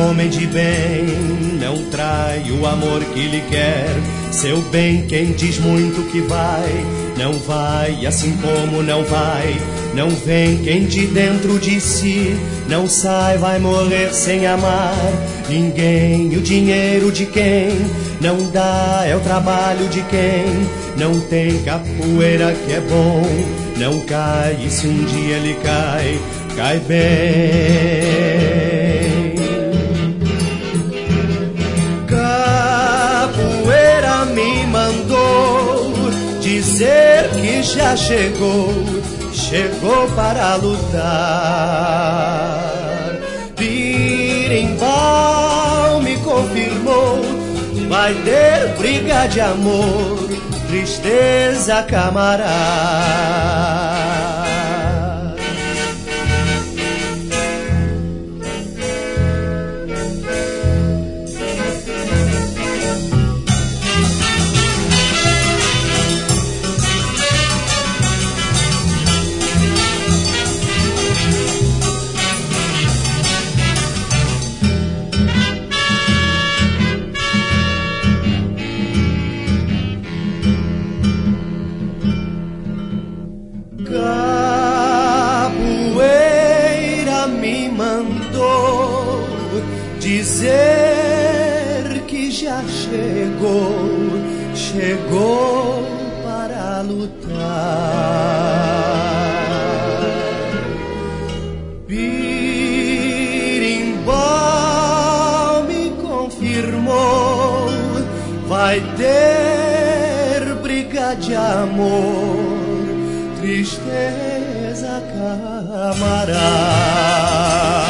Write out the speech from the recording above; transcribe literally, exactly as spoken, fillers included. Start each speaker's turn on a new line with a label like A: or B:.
A: homem de bem não trai o amor que lhe quer. Seu bem, quem diz muito que vai, não vai, assim como não vai. Não vem quem de dentro de si não sai, vai morrer sem amar ninguém. O dinheiro de quem não dá é o trabalho de quem não tem. Capoeira que é bom não cai, e se um dia ele cai, cai bem. Capoeira me mandou dizer que já chegou, chegou para lutar. Birimbau me confirmou, vai ter briga de amor, tristeza camarada. Capoeira me mandou dizer que já chegou, chegou para lutar. Birimbau me confirmou, vai ter briga de amor, tristeza camarada.